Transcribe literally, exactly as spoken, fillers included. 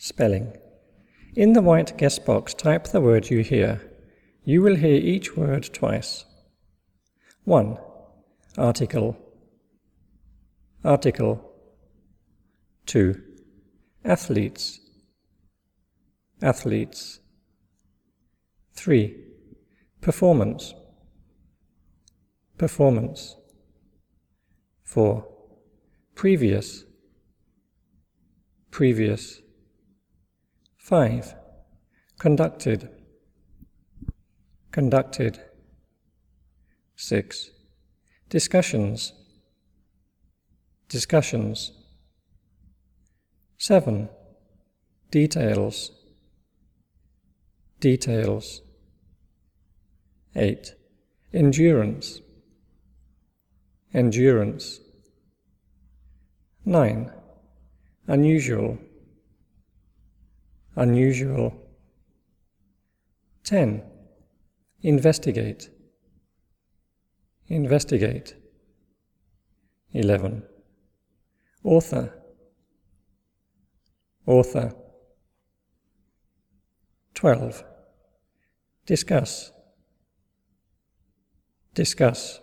Spelling. In the white guest box, type the word you hear. You will hear each word twice. one. Article. Article. two. Athletes. Athletes. three. Performance. Performance. four. Previous. Previous. five. Conducted. Conducted. six. Discussions. Discussions. seven. Details. Details. eight. Endurance. Endurance. nine. Unusual. Unusual. ten. Investigate. Investigate. eleven. Author. Author. twelve. Discuss. Discuss.